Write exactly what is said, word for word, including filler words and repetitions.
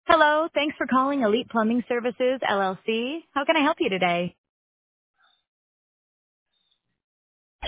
Hello, thanks for calling Elite Plumbing Services, L L C. How can I help you today?